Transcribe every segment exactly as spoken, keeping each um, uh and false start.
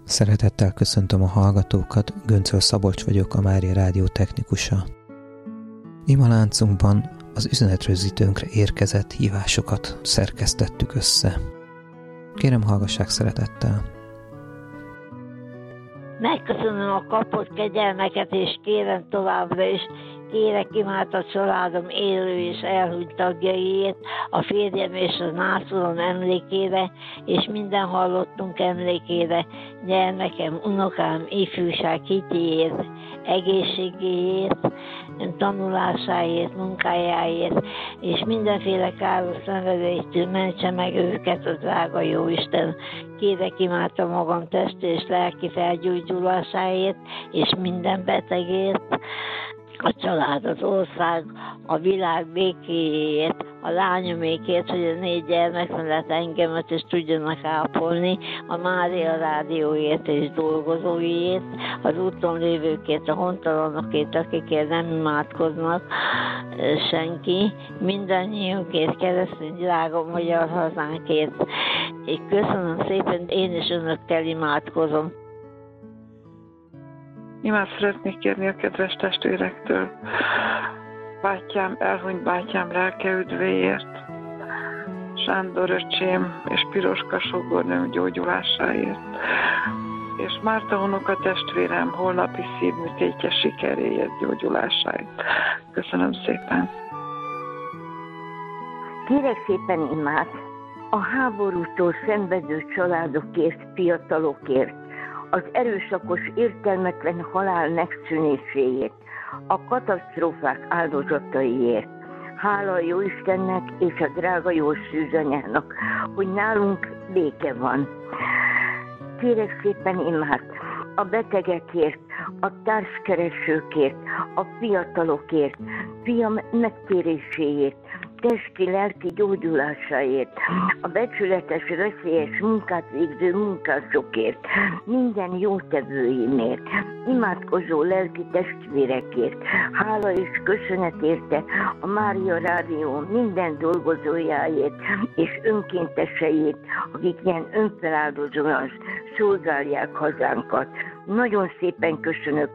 Szeretettel köszöntöm a hallgatókat, Göncöl Szabolcs vagyok, a Mária Rádió technikusa. Ima láncunkban az üzenetrögzítőnkre érkezett hívásokat szerkesztettük össze. Kérem, hallgassák szeretettel! Megköszönöm a kapott kegyelmeket, és kérem továbbra is, kérek imád a családom élő és elhunyt tagjaiért, a férjem és a nászulom emlékére, és minden hallottunk emlékére, gyermekem, unokám, ifjúság hitéért, egészségéért, tanulásáért, munkájáért, és mindenféle káros szenvedélytől mentse meg őket a drága Jóisten. Kérek imádta magam testi és lelki felgyógyulásáért, és minden betegért, a család, az ország, a világ békéjét, a lányomékért, hogy a négy gyermek mellett engemet is tudjanak ápolni, a Mária Rádióért és dolgozóiért, az úton lévőkért, a hontalanokért, akikért nem imádkoznak senki, mindannyiunkért, keresztény drága magyar hazánkért. És köszönöm szépen, én is önökkel imádkozom. Imád szeretnék kérni a kedves testvérektől, bátyám, elhunyt bátyám lelke üdvéért, Sándor öcsém és Piroska sógornőm gyógyulásáért, és Márta unoka testvérem holnapi szívműtétje sikeréért, gyógyulásáért. Köszönöm szépen. Kérek szépen imád a háborútól szenvedő családokért, fiatalokért, az erőszakos, értelmetlen halál megszűnéséért, a katasztrófák áldozataiért. Hála a Jóistennek és a drága jó szűzanyának, hogy nálunk béke van. Kérek szépen imád a betegekért, a társkeresőkért, a fiatalokért, fiam megtéréséért, testi, lelki gyógyulásáért, a becsületes, veszélyes munkát végző munkásokért, minden jótevőimért, imádkozó lelki testvérekért, hála és köszönet érte a Mária Rádió minden dolgozójáért és önkénteseiért, akik ilyen önfeláldozóan szolgálják hazánkat. Nagyon szépen köszönök.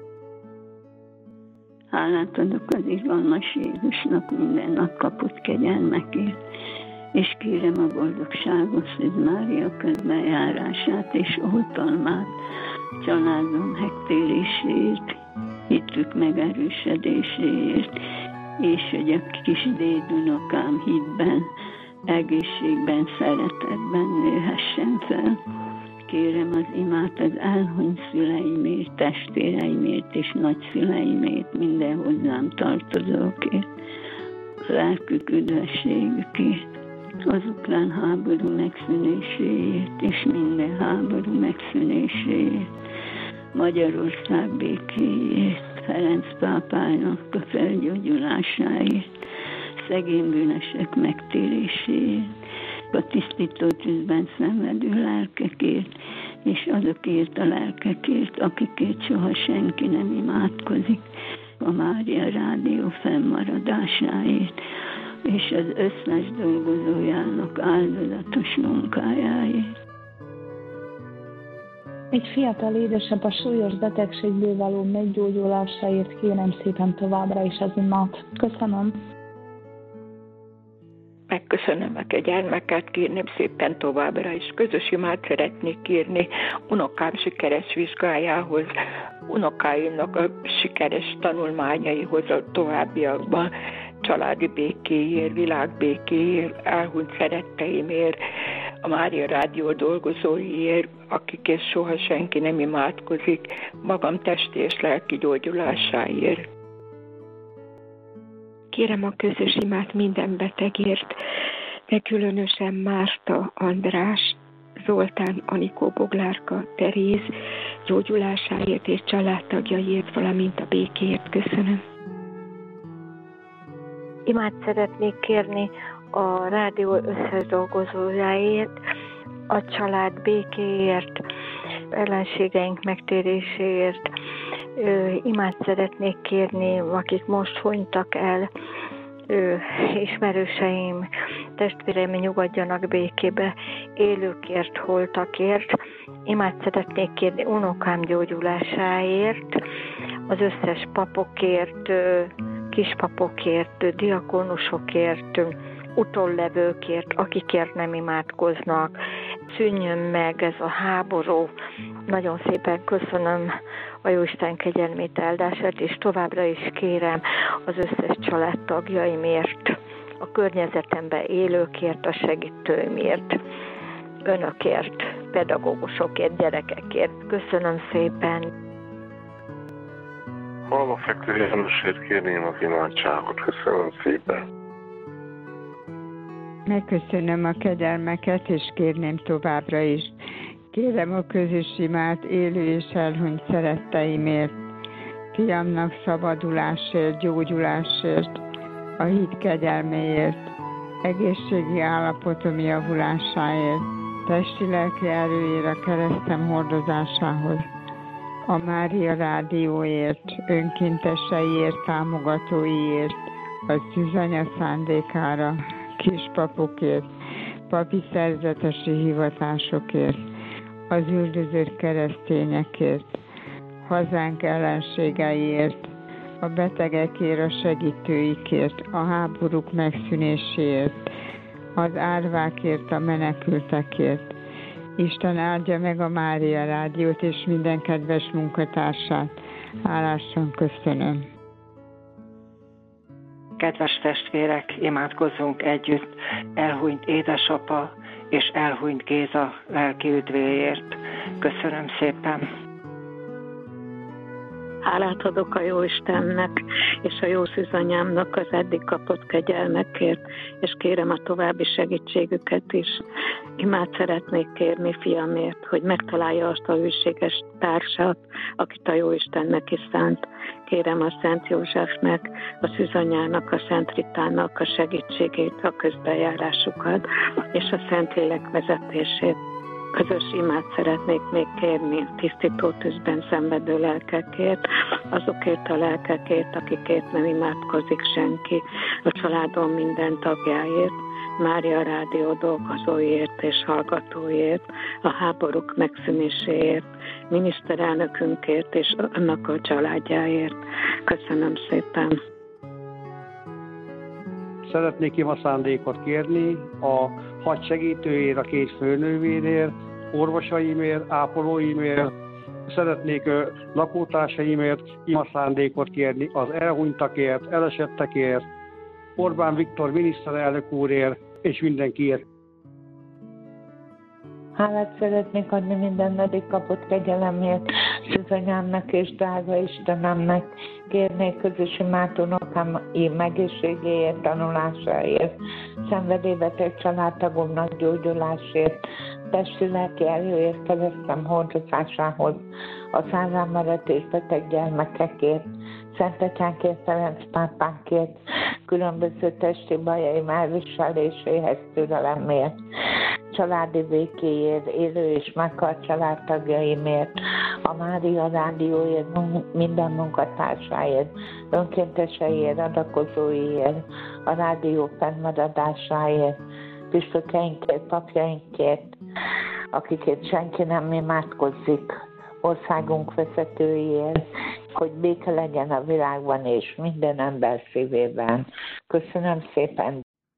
Hálát adok az irgalmas Jézusnak minden nap kapott kegyelmekért, és kérem a boldogságos Szűz Mária közbenjárását és oltalmát, családom megtéréséért, hitük megerősödéséért, és hogy a kis dédunokám hitben, egészségben, szeretetben nőhessen fel. Kérem az imát az elhunyt szüleimért, testvéreimért és nagyszüleimért, minden hozzám tartozókért, lelkük üdvességükért, az ukrán háború megszűnéséért és minden háború megszűnéséért, Magyarország békéért, Ferenc pápának a felgyógyulásáért, szegény bűnösök megtéréséért, a tisztító tűzben szenvedő lelkekért, és azokért a lelkekért, akikért soha senki nem imádkozik, a Mária Rádió fennmaradásáért, és az összes dolgozójának áldozatos munkájáért. Egy fiatal édesebb a súlyos betegségből való meggyógyulásáért kérem szépen továbbra is az imát. Köszönöm. Megköszönöm a kegyelmeket, kérném szépen továbbra is. Közös imát szeretnék írni unokám sikeres vizsgájához, unokáinak a sikeres tanulmányaihoz a továbbiakban, családi békéért, világbékéért, elhunyt szeretteimért, a Mária Rádió dolgozóiért, akikért soha senki nem imádkozik, magam testi és lelki gyógyulásáért. Kérem a közös imát minden betegért, de különösen Márta, András, Zoltán, Anikó, Boglárka, Teréz gyógyulásáért és családtagjaiért, valamint a békéért. Köszönöm. Imát szeretnék kérni a rádió összes dolgozójáért, a család békéért, ellenségeink megtéréséért. Imát szeretnék kérni, akik most hunytak el, ő ismerőseim, testvéreim nyugodjanak békébe, élőkért, holtakért. Imát szeretnék kérni unokám gyógyulásáért, az összes papokért, kispapokért, diakónusokért, utollevőkért, akikért nem imádkoznak. Szűnjön meg ez a háború. Nagyon szépen köszönöm a Jóisten kegyelmét, áldását, és továbbra is kérem az összes családtagjaimért, a környezetemben élőkért, a segítőimért, önökért, pedagógusokért, gyerekekért. Köszönöm szépen. Halmafekvő Jánosért kérném az imádságot. Köszönöm szépen. Megköszönöm a kegyelmeket, és kérném továbbra is. Kérem a közös imát élő és elhunyt szeretteimért, fiamnak szabadulásért, gyógyulásért, a hit kegyelméért, egészségi állapotom javulásáért, testi-lelki erőért a keresztem hordozásához, a Mária Rádióért, önkénteseiért, támogatóiért, a Szűzanya szándékára, kispapokért, papi szerzetesi hivatásokért, az üldözött keresztényekért, hazánk ellenségeiért, a betegekért, a segítőikért, a háborúk megszűnéséért, az árvákért, a menekültekért. Isten áldja meg a Mária Rádiót és minden kedves munkatársát. Hálásan köszönöm. Kedves testvérek, imádkozzunk együtt elhunyt édesapa és elhunyt Géza lelki üdvéért. Köszönöm szépen. Hálát adok a Jóistennek és a jó szűzanyámnak az eddig kapott kegyelmekért, és kérem a további segítségüket is. Imát szeretnék kérni fiamért, hogy megtalálja azt a hűséges társat, akit a Jóistennek is szánt. Kérem a Szent Józsefnek, a szűzanyának, a Szent Ritának a segítségét, a közbenjárásukat, és a Szentlélek vezetését. Közös imát szeretnék még kérni tisztító tűzben szenvedő lelkekért, azokért a lelkekért, akikért nem imádkozik senki, a családom minden tagjáért, Mária Rádió dolgozóiért és hallgatóiért, a háborúk megszűnéséért, miniszterelnökünkért és annak a családjáért. Köszönöm szépen! Szeretnék ima szándékot kérni a hadsegítőért, a két főnővérért, orvosaimért, ápolóimért. Szeretnék lakótársaimért ima szándékot kérni az elhunytakért, elesettekért, Orbán Viktor miniszterelnök úrért és mindenkiért. Hálát szeretnék adni minden eddig kapott kegyelemért, szűzanyámnak és drága Istenemnek. Kérnék közös imát unokám egészségéért, tanulásáért, szenvedélybeteg családtagomnak gyógyulásért, testi-lelki erőért, keresztem hordozásához, a szárván maradt és beteg gyermekekért, Szent Atyánkért, Ferenc pápánkért, különböző testi bajaim elviseléséhez türelemért, családi békéért, élő és meghalt családtagjaimért, a Mária Rádióért, minden munkatársáért, önkénteseiért, adakozóiért, a rádió fennmaradásáért, püspökeinkért, papjainkért, akikért senki nem imádkozzik, országunk vezetőiért, hogy béke legyen a világban és minden ember szívében. Köszönöm szépen!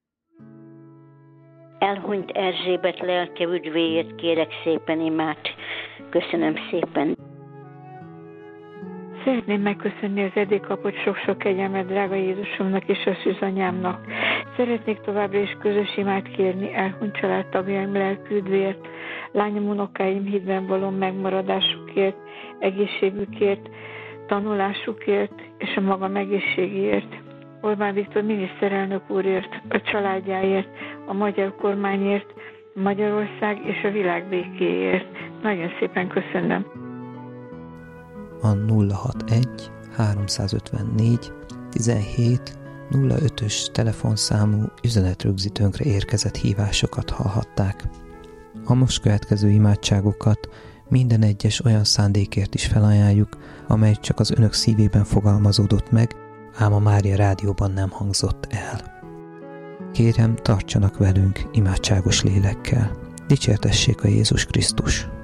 Elhunyt Erzsébet lelke üdvéért kérek szépen imát. Köszönöm szépen. Szeretném megköszönni az eddig kapott sok-sok kegyelmet drága Jézusomnak és a szűzanyámnak. Szeretnék továbbra is közös imát kérni elhunyt családtagjaim lelki üdvéért, lányom, unokáim hitben való megmaradásukért, egészségükért, tanulásukért és a magam egészségéért. Orbán Viktor miniszterelnök úrért, a családjáért, a magyar kormányért, Magyarország és a világ békéért. Nagyon szépen köszönöm. A nulla hatvanegy háromszázötvennégy tizenhét nulla ötös telefonszámú üzenetrögzítőnkre érkezett hívásokat hallhatták. A most következő imádságokat minden egyes olyan szándékért is felajánljuk, amely csak az önök szívében fogalmazódott meg, ám a Mária rádióban nem hangzott el. Kérem, tartsanak velünk imádságos lélekkel. Dicsértessék a Jézus Krisztus!